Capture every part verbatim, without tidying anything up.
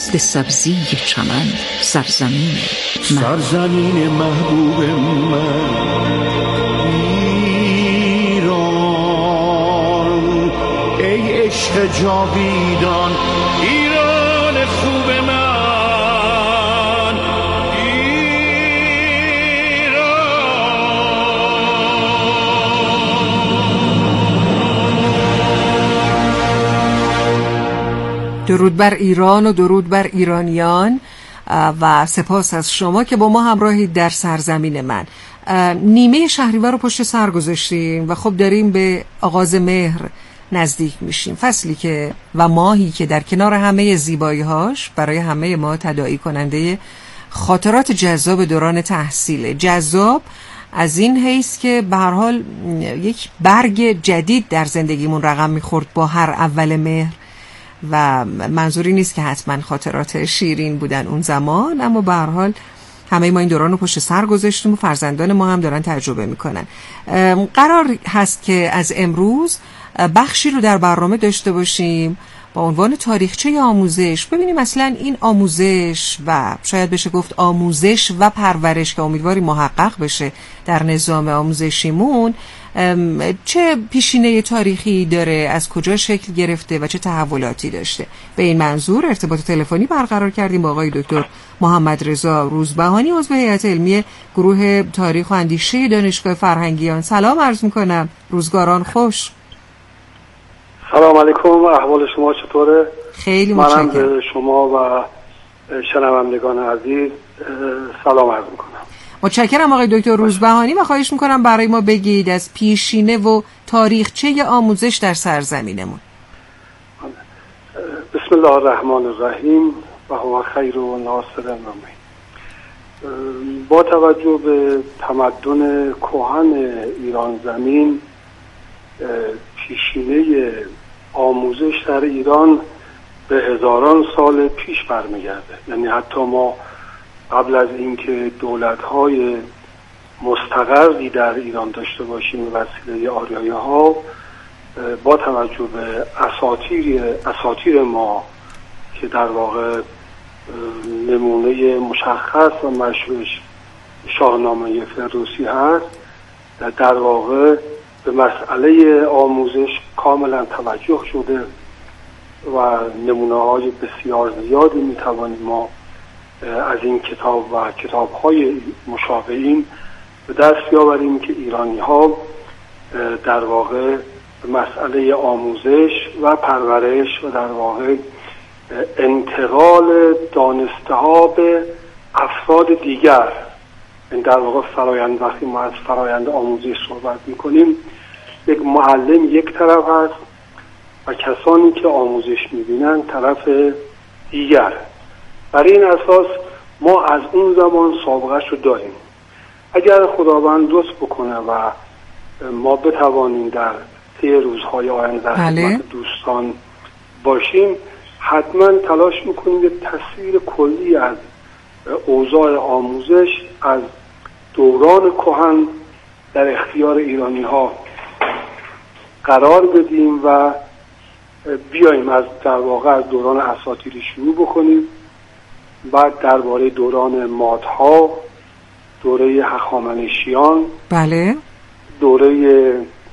به سبزی چمن سرزمین من، سرزمین محبوب من ایران، ای عشق جاویدان ایران خوب من، درود بر ایران و درود بر ایرانیان و سپاس از شما که با ما همراهید در سرزمین من. نیمه شهریور رو پشت سر گذاشتیم و خب داریم به آغاز مهر نزدیک میشیم، فصلی که و ماهی که در کنار همه زیبایی‌هاش برای همه ما تداعی کننده خاطرات جذاب دوران تحصیل. جذاب از این حیث که به هر حال یک برگ جدید در زندگیمون رقم میخورد با هر اول مهر و منظوری نیست که حتما خاطرات شیرین بودن اون زمان، اما به هر حال همه ما این دوران رو پشت سر گذاشتیم و فرزندان ما هم دارن تجربه میکنن. قرار هست که از امروز بخشی رو در برنامه داشته باشیم با عنوان تاریخچه آموزش. ببینیم اصلا این آموزش و شاید بشه گفت آموزش و پرورش که امیدواریم محقق بشه در نظام آموزشیمون چه پیشینه تاریخی داره، از کجا شکل گرفته و چه تحولاتی داشته. به این منظور ارتباط تلفنی برقرار کردیم با آقای دکتر محمد رضا روزبهانی، عضو هیئت علمی گروه تاریخ و اندیشه دانشگاه فرهنگیان. سلام عرض میکنم، روزگاران خوش. سلام علیکم، احوال شما چطوره؟ خیلی متشکرم. منم به شما و شنوندگان عزیز سلام عرض میکنم. متشکرم آقای دکتر روزبهانی و خواهش میکنم برای ما بگید از پیشینه و تاریخچه آموزش در سرزمینمون. بسم الله الرحمن الرحیم و هو خیر و ناصر نامی. با توجه به تمدن کهن ایران زمین، پیشینه آموزش در ایران به هزاران سال پیش برمیگرده. یعنی حتی ما قبل از اینکه دولت‌های مستقری در ایران داشته باشیم وسیله آریایی‌ها، با توجه به اساطیر اساطیر ما که در واقع نمونه مشخص و مشهورش شاهنامه فردوسی هست، در واقع به مسئله آموزش کاملا توجه شده و نمونه‌های بسیار زیادی می‌توانیم ما از این کتاب و کتاب‌های مشابه این به دست بیاوریم که ایرانی‌ها در واقع مسئله آموزش و پرورش و در واقع انتقال دانسته‌ها به افراد دیگر، این در واقع فرایند، وقتی ما از فرایند آموزش صحبت می‌کنیم، یک معلم یک طرف هست و کسانی که آموزش می‌بینن طرف دیگر. برای این اساس ما از اون زمان سابقه‌اش رو داریم. اگر خداوند لطف بکنه و ما بتوانیم در طی روزهای آینده در خدمت دوستان باشیم، حتما تلاش میکنیم یک تصویر کلی از اوضاع آموزش از دوران کهن در اختیار ایرانی ها قرار بدیم و بیاییم از در واقع از دوران اساطیری شروع بکنیم، بعد درباره دوران مادها، دوره هخامنشیان، بله، دوره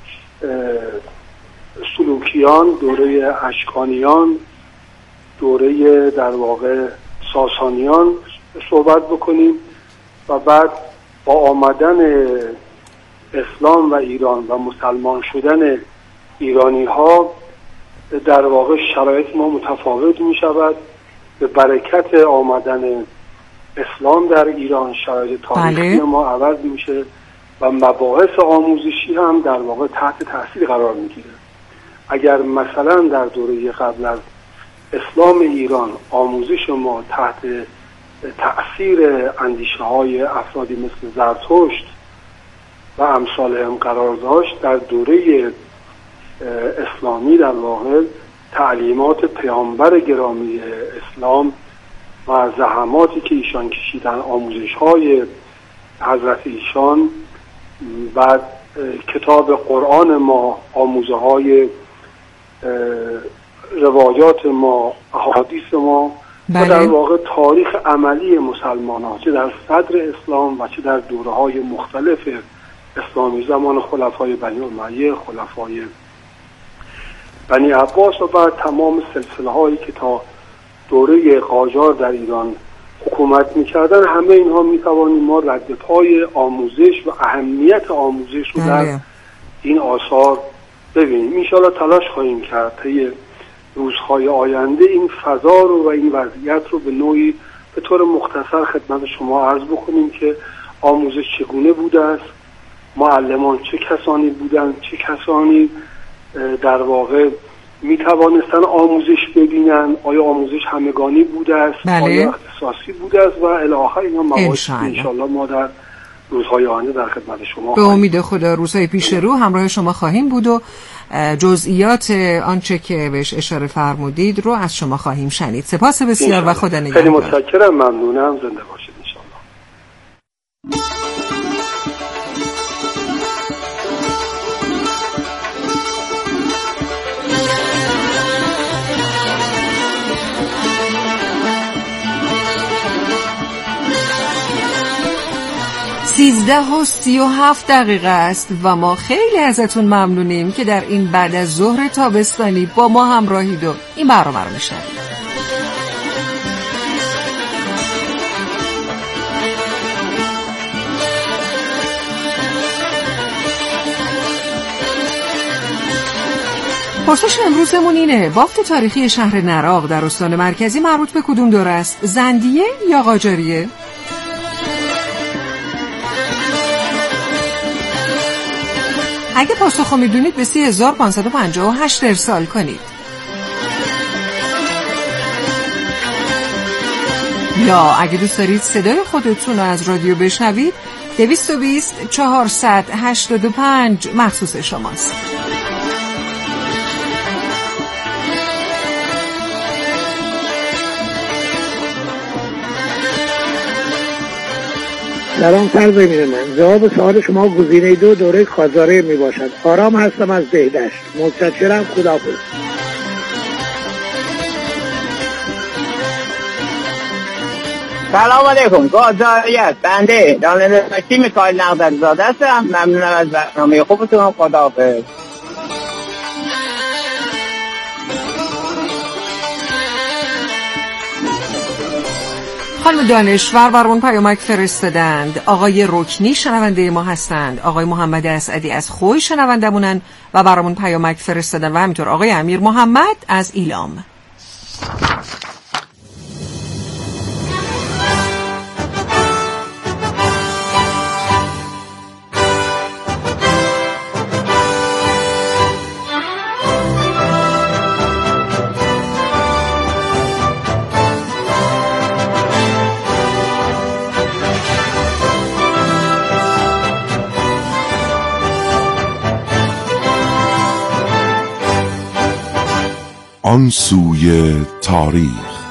سلوکیان، دوره اشکانیان، دوره در واقع ساسانیان صحبت بکنیم و بعد با آمدن اسلام و ایران و مسلمان شدن ایرانی ها در واقع شرایط ما متفاوت می شود. به برکت آمدن اسلام در ایران شرایط تاریخی بله. ما عوض میشه و مباحث آموزشی هم در واقع تحت تاثیر قرار میگیره. اگر مثلا در دوره قبل از اسلام ایران آموزش ما تحت تأثیر اندیشه های افرادی مثل زرتشت و امثال هم قرار داشت، در دوره اسلامی در واقع تعلیمات پیامبر گرامی اسلام و زحماتی که ایشان کشیدن، آموزش های حضرت ایشان، بعد کتاب قرآن ما، آموزه های روایات ما، احادیث ما بله. و در واقع تاریخ عملی مسلمان ها چه در صدر اسلام و چه در دوره های مختلف اسلامی، زمان خلفای بنی امیه، خلفای بنی عباس و بعد تمام سلسله هایی که تا دوره قاجار در ایران حکومت میکردن، همه اینها میتوانیم ما رد پای آموزش و اهمیت آموزش رو در این آثار ببینیم. انشاءالله تلاش خواهیم کرد طی روزهای آینده این فضا رو و این وضعیت رو به نوعی به طور مختصر خدمت شما عرض بکنیم که آموزش چگونه بوده است، معلمان چه کسانی بودند، چه کسانی در واقع می توانستن آموزش ببینن، آیا آموزش همگانی بوده است، بله. آیا اختصاصی بوده است و الی آخر اینا موارد انشاءالله ما در روزهای آینده در خدمت شما به امید خدا روزهای پیش رو همراه شما خواهیم بود و جزئیات آنچه که بهش اشاره فرمودید رو از شما خواهیم شنید. سپاس بسیار و خدا نگهدار. خیلی متشکرم، ممنونم، زنده باشید انشاءالله. سیزده و سی و هفت دقیقه است و ما خیلی ازتون ممنونیم که در این بعد از ظهر تابستانی با ما همراهید و این برنامه رو میشنوید. پرسش امروزمون اینه: بافت تاریخی شهر نراق در استان مرکزی مربوط به کدوم دوره است؟ زندیه یا قاجاریه؟ اگه پاسخو میدونید به سی هزار و پانصد و پنجاه و هشت ارسال کنید. یا اگه دوست دارید صدای خودتون رو از رادیو بشنوید، دویست و بیست چهارصد هشتاد و پنج مخصوص شماست. سلام سرزمین من. جواب سوال شما گزینه دو دوره قاجاره می باشد. آرام هستم از دهدشت. متشکرم، خداحافظ. سلام علیکم. قاجاریت بنده داننده مکتی میکائیل نقدرزاده هستم. ممنونم از برنامه خوبتون. خداحافظ. خانم دانشور برامون پیامک فرستادند. آقای رکنی شنونده ما هستند. آقای محمد اسعدی از خوی شنوندمونن و برامون پیامک فرستادن و همینطور آقای امیر محمد از ایلام. آن سوی تاریخ.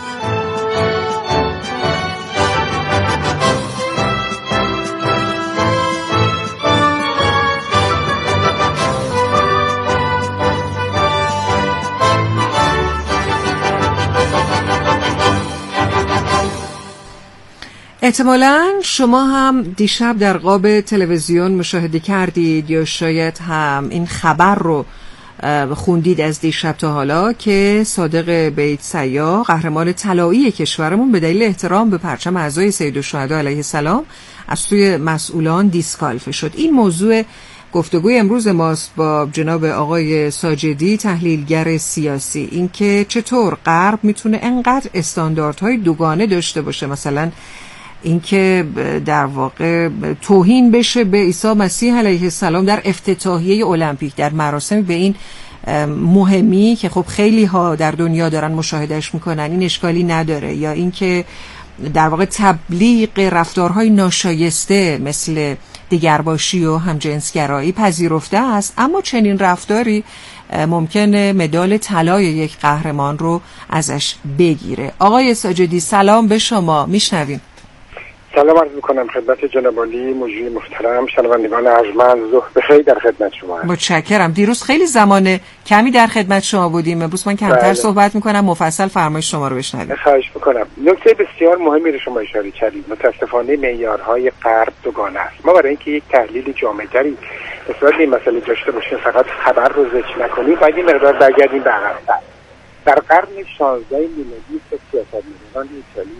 احتمالاً شما هم دیشب در قاب تلویزیون مشاهده کردید یا شاید هم این خبر رو خوندید از دیشب تا حالا که صادق بیت سیاح، قهرمان طلایی کشورمون، به دلیل احترام به پرچم اعضای سید الشهدا علیه السلام از سوی مسئولان دیسکالفه شد. این موضوع گفتگوی امروز ماست با جناب آقای ساجدی، تحلیلگر سیاسی، اینکه چطور غرب میتونه انقدر استانداردهای دوگانه داشته باشه، مثلا اینکه در واقع توهین بشه به عیسی مسیح علیه السلام در افتتاحیه المپیک، در مراسم به این مهمی که خب خیلی ها در دنیا دارن مشاهدهش میکنن، این اشکالی نداره، یا اینکه در واقع تبلیغ رفتارهای ناشایسته مثل دیگرباشی و همجنسگرایی پذیرفته است، اما چنین رفتاری ممکنه مدال طلای یک قهرمان رو ازش بگیره. آقای ساجدی سلام به شما، میشنویم. سلام عرض میکنم خدمت جناب عالی مجری محترم، شنوندگان ارجمند، ظهر بخیر در خدمت شما هستم. متشکرم. دیروز خیلی زمان کمی در خدمت شما بودیم، امروز من کمتر بله. صحبت میکنم، مفصل فرمایش شما رو بشنویم. خواهش میکنم. نکته بسیار مهمی رو شما اشاره کردید. متاسفانه معیارهای غرب دوگانه است. ما برای اینکه یک تحلیل جامع‌تری نسبت به این مسئله داشته باشیم، فقط خبر رو ذکر نکنیم، باید این مقدار برگردیم به عقب‌تر. در قرن شانزدهم میلادی سیاستمداران ایتالی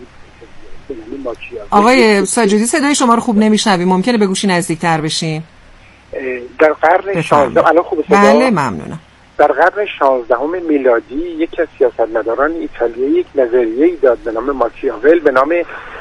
آقای ساجدی صدای شما رو خوب نمیشنویم، ممکنه به گوشی نزدیکتر بشین؟ در قرن شانزدهم الان خوبه صدا؟ بله ممنونم. در قرن شانزدهم میلادی یکی از سیاستمداران ایتالیایی یک نظریه‌ای داد به نام ماکیاول، به نام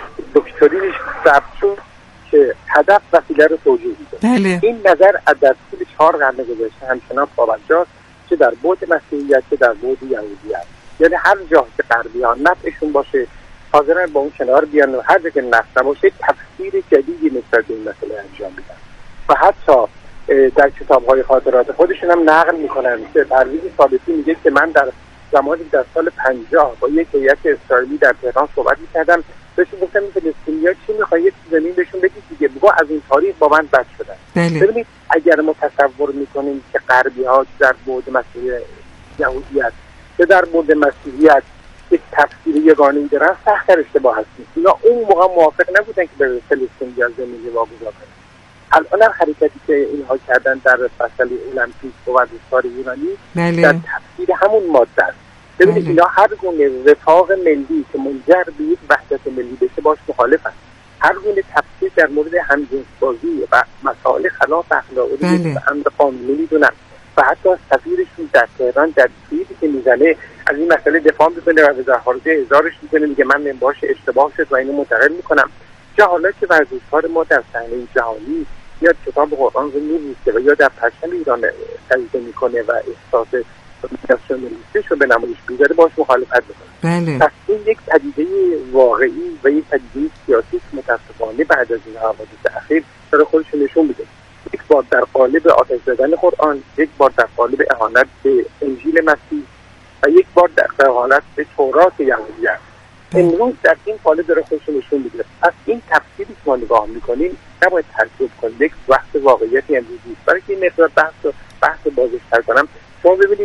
دکترینش ثبت شد که هدف وسیله رو توجیه می‌کنه. بله. این نظر در طول چهار قرن گذشته همچنان پابرجاست که در بعد مسیحیت که در بعد یهودیت، یعنی هر جا که غربیان نفعشون باشه حاضرن با اون کنار بیان و هر جا که نفع نباشه تفسیر جدیدی نسبت به این مسئله انجام میدن و حتی در کتاب‌های خاطرات خودشون هم نقل میکنن که پرویز ثابتی میگه که من در زمانی در سال پنجاه با یک هیئت اسرائیلی در تهران صحبت میکردم، بهشون گفتم این فلسطینی‌ها چی میخوان، یک زمین بهشون بدید دیگه، بگو از این تاریخ با من بد شدن. بله. ببینید اگر ما تصور میکنیم که غربی‌ها در بعد مسئله یهودیت که در بعد مسیحیت یک تفسیر یگانه‌ای دارن، سخت اشتباه هستیم. اینا اون موقع موافق نبودن که به فلسطین یا زمین واگذار کنن. الان هم حرکتی که اینها کردن در فصل المپیک و ورزشکار ایرانی بله. در تفسیر همون ماده است. ببینید اینا هر گونه وفاق ملی که منجر به یک وحدت ملی بشه باش مخالفن. هر گونه تفسیر در مورد همجنسبازی و مسائل خلاف اخلاقی بله. به امر قانونی میدونن و حتی سفیرشون در تهران در توییتی که میزنه از این مسئله دفاع میکنه و وزارت خارجه اظهارش میکنه، میگه من منبعش اشتباه شد و اینو منتقل میکنم. چه حالا که ورزشکار ما در صحنه جهانی یا کتاب قرآن رو می‌نویسه و یا در پرچم ایران سجده میکنه و احساس ناسیونالیستی رو به نمایش میذاره، باش مخالفت میکنه. بله. پس این یک پدیده واقعی و یک پدیده سیاسی متاسفانه بعد از این حوادث اخیر داره خودش نشون میده. یک بار در قالب آتش زدن قرآن، یک بار در قالب اهانت به انجیل مسیح و یک بار در حالت به تورات یهودیت. امروز در این قالب داره خودش نشون میده. از این تفسیری که ما نگاه میکنیم نباید تعجب کنیم، یک بحث واقعیتی امروزی است. برای که این مقدار بحث بحث بازش کنم، شما ببینید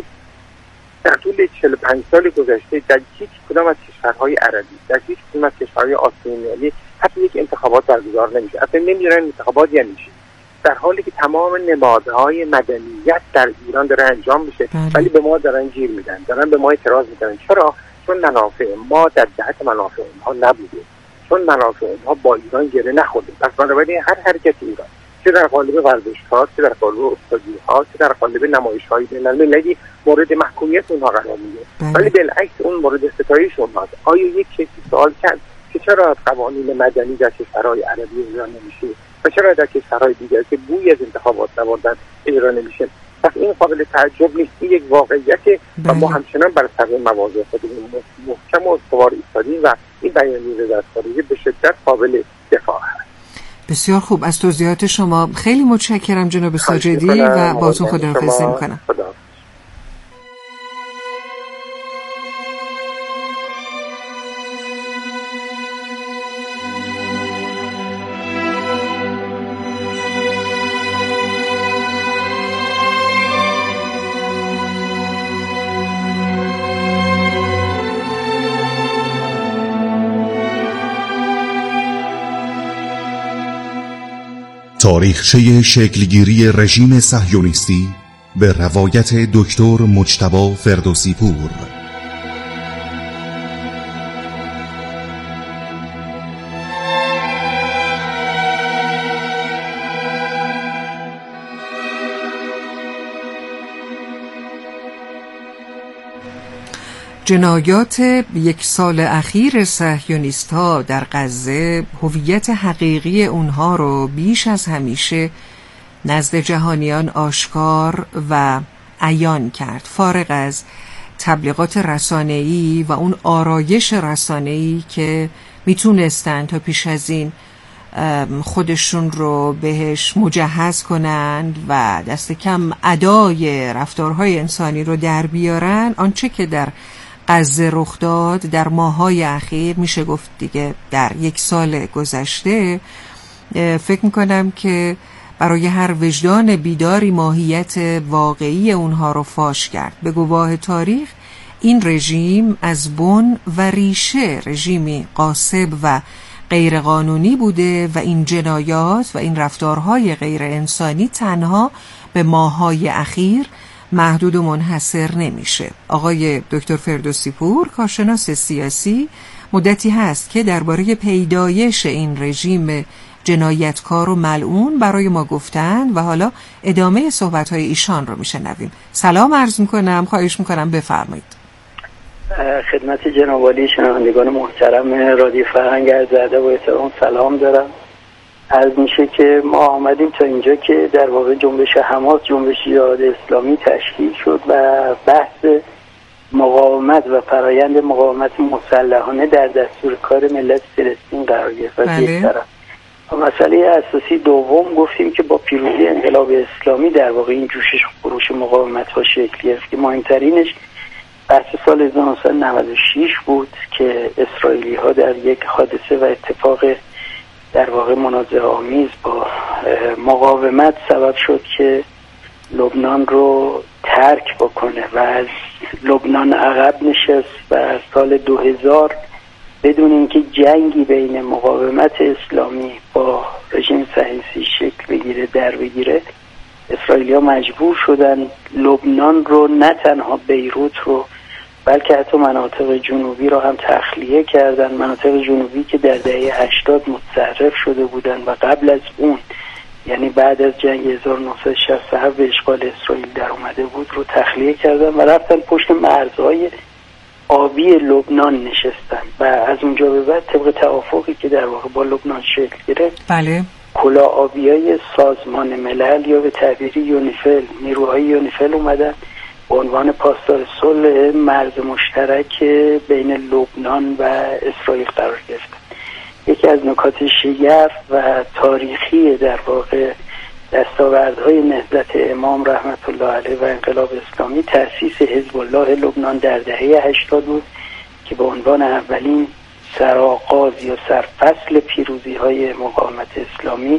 در طول چهل و پنج سال گذشته در هیچ کدام از کشورهای عربی، در هیچ کدام از کشورهای آسیایی میانی حتی یک انتخابات برگزار نمیشه. اصلا نمیدونن انتخابات یعنی چی. در حالی که تمام نمادهای مدنیت در ایران داره انجام میشه، ولی به ما دارن گیر میدن، دارن به ما اعتراض میکنن. چرا؟ چون منافع ما در جهت منافع اونها نبوده، چون منافع اونها با ایران گره نخورده. پس بنابراین هر حرکت ایران، چه در قالب ورزشکار، چه در قالب استادیوها، چه در قالب نمایش‌های بین‌المللی، مورد محکومیت اونها قرار میگیره، ولی بالعکس اون مورد ستایش اونهاست. آیا یک کسی سوال کرد که چرا از قوانین مدنی در کشورهای عربی اجرا نمیشه و چرا در کشورهای دیگر که بوی از انتخابات نبردن اجرا نمیشه؟ پس این قابل تعجب نیست، این یک واقعیت و ما همچنان بر سر مواضع خودمون محکم و استوار ایستادیم و این بیانیه وزارت خارجه به شدت قابل دفاع هست. بسیار خوب، از توضیحات شما خیلی متشکرم جناب ساجدی و باهاتون خداحافظی میکنم. خدا. تاریخچه شکلگیری رژیم صهیونیستی به روایت دکتر مجتبی فردوسی پور. جنایات یک سال اخیر صهیونیست‌ها در غزه هویت حقیقی اونها رو بیش از همیشه نزد جهانیان آشکار و عیان کرد، فارغ از تبلیغات رسانه‌ای و اون آرایش رسانه‌ای که میتونستن تا پیش از این خودشون رو بهش مجهز کنند و دست کم ادای رفتارهای انسانی رو در بیارن. آنچه که در غزه رخ داد در ماه‌های اخیر، میشه گفت دیگه در یک سال گذشته، فکر میکنم که برای هر وجدان بیداری ماهیت واقعی اونها رو فاش کرد. به گواه تاریخ این رژیم از بن و ریشه رژیمی غاصب و غیرقانونی بوده و این جنایات و این رفتارهای غیر انسانی تنها به ماه‌های اخیر محدود و منحصر نمیشه. آقای دکتر فردوسی پور، کارشناس سیاسی، مدتی هست که درباره پیدایش این رژیم جنایتکار و ملعون برای ما گفتند و حالا ادامه صحبت‌های ایشان رو میشنویم. سلام عرض میکنم، خواهش میکنم بفرمایید. خدمت جناب عالی شنوندگان محترم رادیو فرهنگ عرض و احترام سلام دارم. عرض میشه که ما آمدیم تا اینجا که در واقع جنبش حماس، جنبش جهاد اسلامی تشکیل شد و بحث مقاومت و فرایند مقاومت مسلحانه در دستور کار ملت فلسطین قرار گرفت. بله. مسئله اساسی دوم گفتیم که با پیروزی انقلاب اسلامی در واقع این جوشش خروش مقاومت ها شکل گرفت که مهمترینش بحث سال هزار و نهصد و نود و شش بود که اسرائیلی ها در یک حادثه و اتفاق در واقع منازعه آمیز با مقاومت سبب شد که لبنان رو ترک بکنه و از لبنان عقب نشست و از سال دو هزار بدون اینکه جنگی بین مقاومت اسلامی با رژیم صهیونیستی شکل بگیره در بگیره، اسرائیلی‌ها مجبور شدن لبنان رو، نه تنها بیروت رو بلکه حتی مناطق جنوبی رو هم تخلیه کردن. مناطق جنوبی که در دهه هشتاد متصرف شده بودن و قبل از اون، یعنی بعد از جنگ هزار و نهصد و شصت و هفت به اشغال اسرائیل در اومده بود، رو تخلیه کردن و رفتن پشت مرزهای آبی لبنان نشستن و از اونجا به بعد طبق توافقی که در واقع با لبنان شکل گرفت، بله، کلاه آبیای سازمان ملل یا به تعبیری یونیفیل، نیروهای یونیفیل اومدن به عنوان پاسدار صلح مرز مشترک بین لبنان و اسرائیل قرار گرفتن. یکی از نکات شگرف و تاریخی در واقع دستاوردهای نهضت امام رحمت الله علیه و انقلاب اسلامی تأسیس حزب الله لبنان در دهه هشتاد بود که به عنوان اولین سرآغاز یا سرفصل پیروزی های مقاومت اسلامی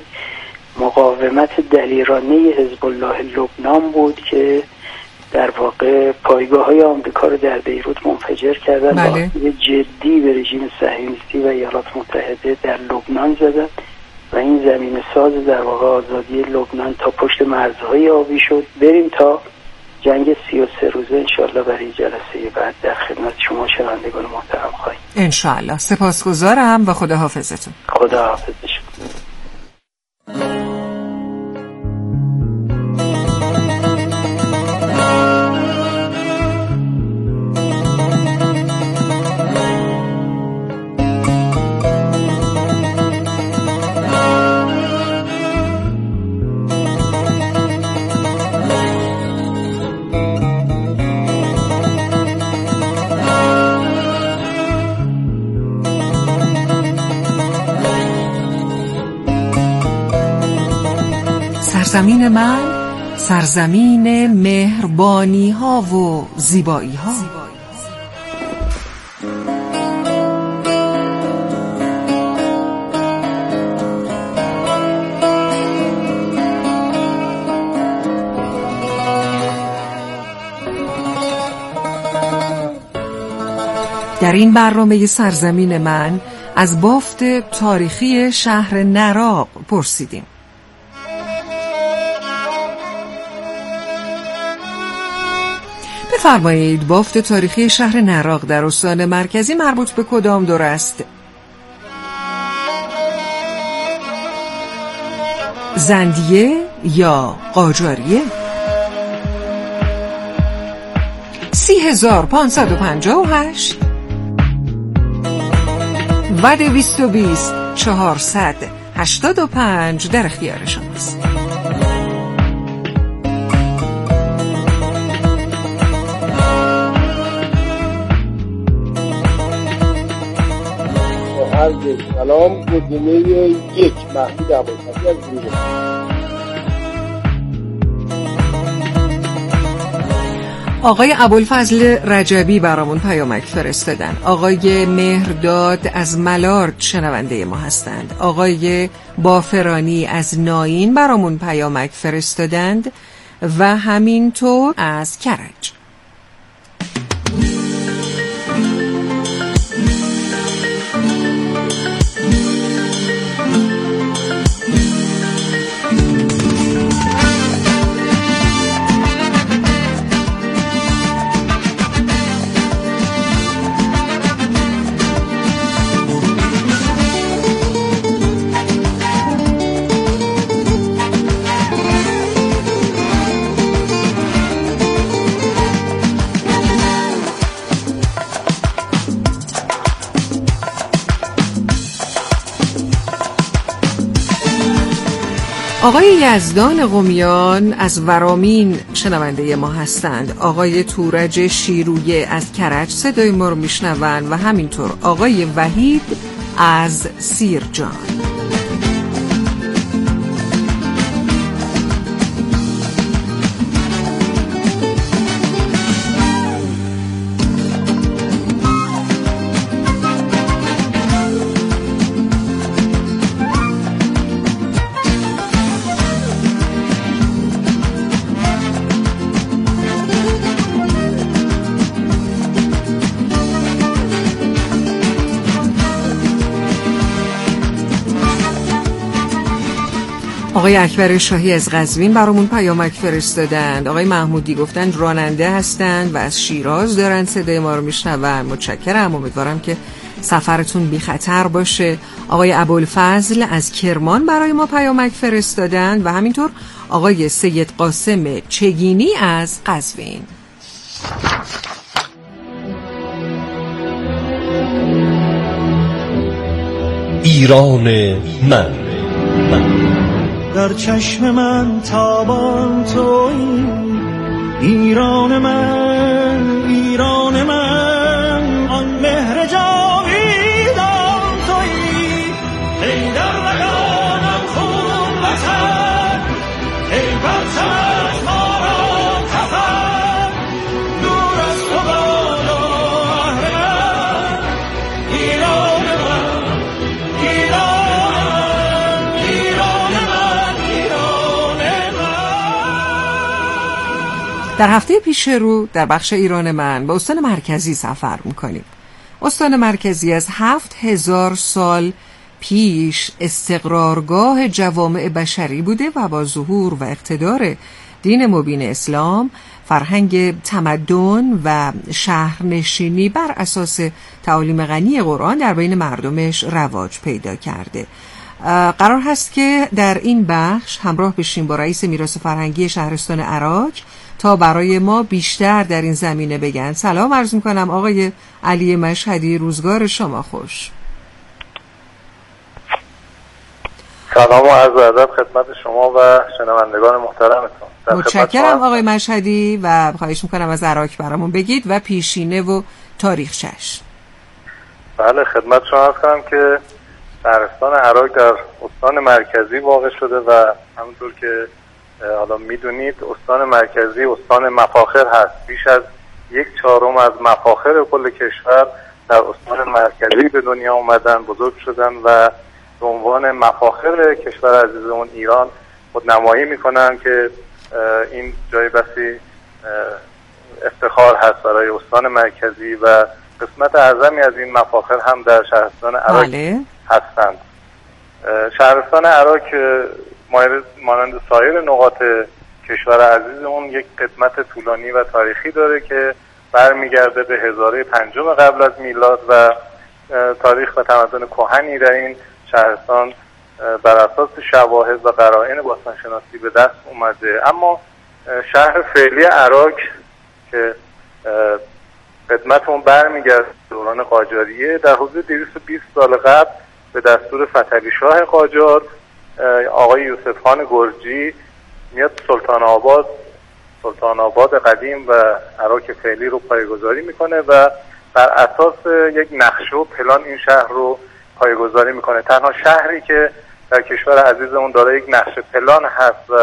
مقاومت دلیرانه حزب الله لبنان بود که در واقع پایگاه های آمریکا رو در بیروت منفجر کردن، بله. و جدی به رژیم صهیونیستی و ایالات متحده در لبنان زدن و این زمین ساز در واقع آزادی لبنان تا پشت مرزهای آبی شد. بریم تا جنگ سی و سه روزه انشاءالله برای جلسه بعد در خدمت شما شنوندگان محترم خواهیم. انشاءالله. سپاسگزارم و خدا حافظتون. خدا حافظ شما. سرزمین من، سرزمین مهربانی ها و زیبایی ها. در این برنامه سرزمین من از بافت تاریخی شهر نراق پرسیدیم. بفرمایید بافت تاریخی شهر نراق در استان مرکزی مربوط به کدام دور است؟ زندیه یا قاجاریه؟ سی هزار پانصد و پنجاه و هشت و دویست و بیست چهارصد هشتاد و پنج در اختیار شماست. عرض سلام. گزینه یک محمود عباسی از گروه. آقای ابوالفضل رجبی برامون پیامک فرستادن. آقای مهرداد از ملارد شنونده ما هستند. آقای بافرانی از ناین برامون پیامک فرستادند و همینطور از کرج. آقای یزدان قمیان از ورامین شنونده ما هستند. آقای تورج شیرویه از کرج صدای ما رو میشنوند و همینطور آقای وحید از سیرجان. آقای اکبر شاهی از قزوین برامون پیامک فرستادند. آقای محمودی گفتن راننده هستند و از شیراز دارن صدای ما رو میشنون. متشکرم، امیدوارم که سفرتون بی خطر باشه. آقای ابوالفضل از کرمان برای ما پیامک فرستادند و همینطور آقای سید قاسم چگینی از قزوین. ایران من, من. در چشم من تابان تویی، ایران من، ایران من، آن مهر جاویدان تویی. ای در رگانم خون وطن، ای پرچمت ما را کفن، دور از تو بالا اهل من، ایران من، ایران در هفته پیش رو در بخش ایران من به استان مرکزی سفر میکنیم. استان مرکزی از هفت هزار سال پیش استقرارگاه جوامع بشری بوده و با ظهور و اقتدار دین مبین اسلام فرهنگ تمدن و شهرنشینی بر اساس تعالیم غنی قرآن در بین مردمش رواج پیدا کرده. قرار هست که در این بخش همراه بشیم با رئیس میراث فرهنگی شهرستان عراق تا برای ما بیشتر در این زمینه بگن. سلام عرض میکنم آقای علی مشهدی، روزگار شما خوش. سلام و عرض ادب خدمت شما و شنوندگان محترمتون. متشکرم آقای مشهدی و خواهش میکنم از عراق برامون بگید و پیشینه و تاریخچش. بله خدمت شما عرض کنم که شهرستان عراق در استان مرکزی واقع شده و همونطور که حالا میدونید استان مرکزی استان مفاخر هست. بیش از یک چهارم از مفاخر کل کشور در استان مرکزی به دنیا اومدن، بزرگ شدن و به عنوان مفاخر کشور عزیزمون ایران خودنمایی میکنن که این جای بسی افتخار هست برای استان مرکزی و قسمت اعظمی از این مفاخر هم در شهرستان عراق بله. هستند. شهرستان عراق مانند سایر نقاط کشور عزیزمون یک قدمت طولانی و تاریخی داره که برمیگرده به هزاره پنجم قبل از میلاد و تاریخ و تمدن کهنی در این شهرستان بر اساس شواهد و قرائن باستانشناسی به دست اومده. اما شهر فعلی عراق که قدمت اون برمیگرده دوران قاجاریه، در حدود دویست و بیست سال قبل به دستور فتحعلی شاه قاجار آقای یوسف خان گرجی میاد سلطان آباد سلطان آباد قدیم و عراق فعلی رو پایه‌گذاری میکنه و بر اساس یک نقشه و پلان این شهر رو پایه‌گذاری میکنه. تنها شهری که در کشور عزیزمون داره یک نقشه پلان هست و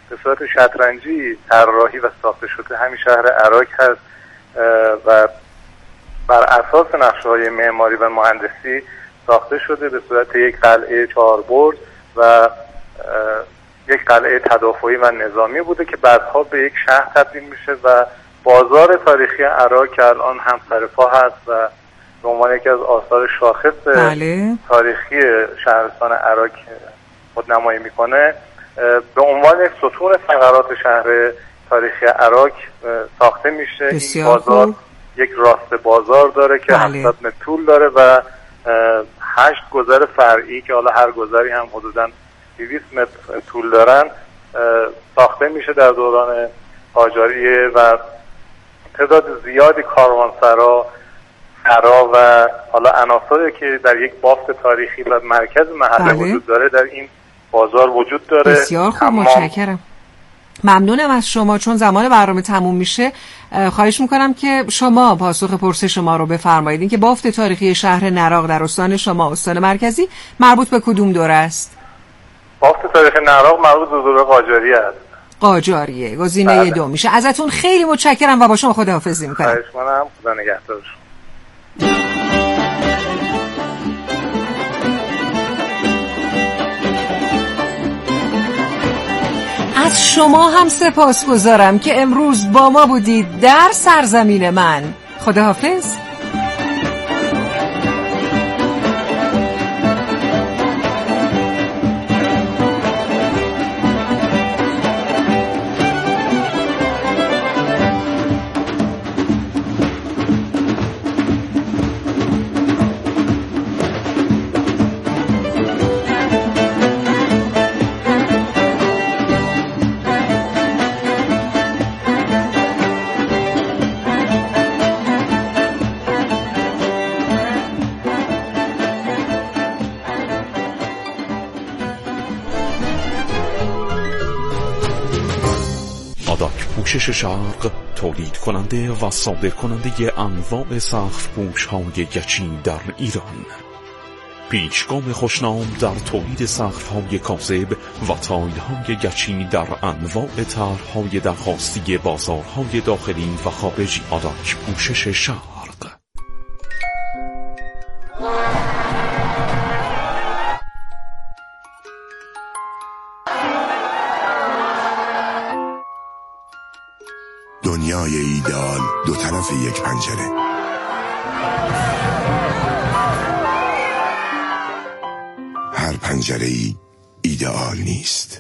به صورت شطرنجی طراحی و ساخته شده همین شهر عراق هست و بر اساس نقشه‌های معماری و مهندسی ساخته شده به صورت یک قلعه چهار برج و یک قلعه تدافعی و نظامی بوده که بعدها به یک شهر تبدیل میشه و بازار تاریخی عراق که الان هم سرپا هست و به عنوان یکی از آثار شاخص بله. تاریخی شهرستان عراق خودنمایی میکنه به عنوان یک ستون فقرات شهر تاریخی عراق ساخته میشه. این بازار خوب. یک راست بازار داره که بله. هفتاد متر طول داره و هشت گذر فرعی که حالا هر گذری هم حدوداً دویست متر طول دارن ساخته میشه در دوران قاجاریه و تعداد زیادی کاروانسرا، سرا و حالا عناصری که در یک بافت تاریخی و مرکز محله بله. وجود داره در این بازار وجود داره. بسیار خوب تمام... متشکرم. ممنونم از شما. چون زمان برنامه تموم میشه خواهش میکنم که شما پاسخ پرسش ما رو بفرمایید. این که بافت تاریخی شهر نراق در استان شما استان مرکزی مربوط به کدوم دوره است؟ بافت تاریخی نراق مربوط به دوره قاجاریه است. قاجاریه گزینه بله. دو میشه. ازتون خیلی متشکرم و با شما خداحافظی میکنم. خواهش میکنم. خدا نگهدار. از شما هم سپاسگزارم که امروز با ما بودید در سرزمین من. خداحافظ. پوشش شرق تولید کننده و صادر کننده انواع سقف پوش های گچین در ایران. پیشگام خوشنام در تولید سقف های کاذب و تایل های گچین در انواع طرح‌های درخواستی بازارهای داخلی و خارجی. آداک پوشش شرق. دنیای ایدئال دو طرف یک پنجره. هر پنجره‌ای ایدئال نیست.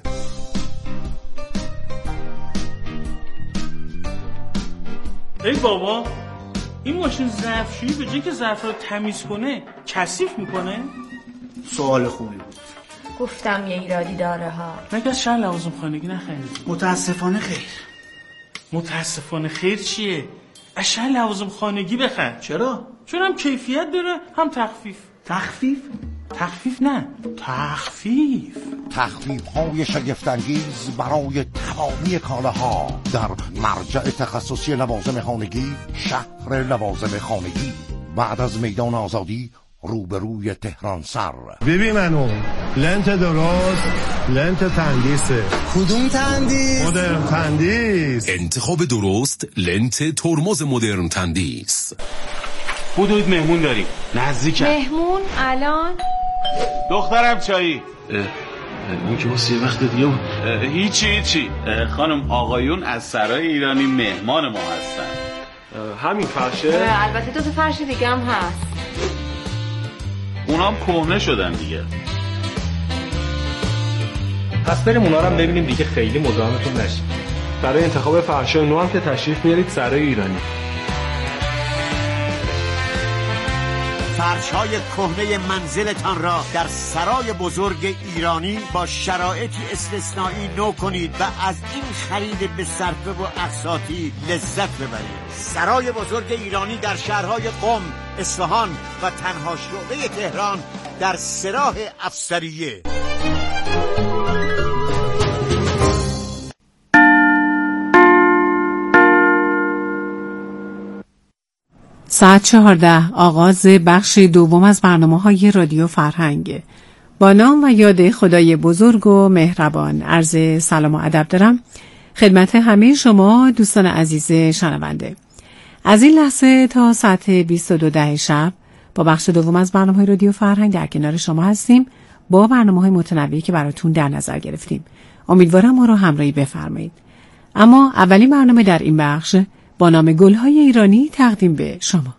ای بابا، این ماشین ظرفشویی به جای که ظرف رو تمیز کنه کثیف میکنه؟ سوال خوبی بود. گفتم یه ایرادی داره ها. مگه از شهر لوازم خانگی نخریدی؟ متاسفانه خیر. متاسفانه خیر چیه؟ اشن لوازم خانگی بخر. چرا؟ چون هم کیفیت داره هم تخفیف. تخفیف؟ تخفیف نه، تخفیف. تخفیف های شگفت‌انگیز برای تمامی کالاها در مرجع تخصصی لوازم خانگی، شهر لوازم خانگی، بعد از میدان آزادی روبروی تهران سر. ببین منو لنت درست، لنت تندیسه. کدوم تندیس؟ مدرن تندیس. انتخاب درست لنت ترمز مدرن تندیس. بودوید مهمون داریم نزدیکم. مهمون الان؟ دخترم چایی. این که واسه یه وقت دیگه بود. هیچی هیچی. خانم آقایون از سرای ایرانی مهمان ما هستن. همین فرشه؟ البته دو تا فرش دیگه هم هست. اونام کهنه شدن دیگه. پس بریم اونا رو هم ببینیم دیگه خیلی مزاحمتون نشیم. برای انتخاب فرشای نو هم که تشریف میارید سرای ایرانی. فرش‌های کهنه منزلتان را در سرای بزرگ ایرانی با شرایطی استثنایی نو کنید و از این خرید به صرفه و اقساطی لذت ببرید. سرای بزرگ ایرانی در شهرهای قم، اصفهان و تنها شعبه تهران در سراح افسریه. ساعت چهارده آغاز بخش دوم از برنامه‌های رادیو فرهنگ. با نام و یاد خدای بزرگ و مهربان عرض سلام و ادب دارم خدمت همه شما دوستان عزیز شنونده. از این لحظه تا ساعت بیست و دو ده شب با بخش دوم از برنامه‌های رادیو فرهنگ در کنار شما هستیم با برنامه‌های متنوعی که براتون در نظر گرفتیم. امیدوارم ما رو همراهی بفرمایید. اما اولین برنامه در این بخش با نام گل‌های ایرانی تقدیم به شما.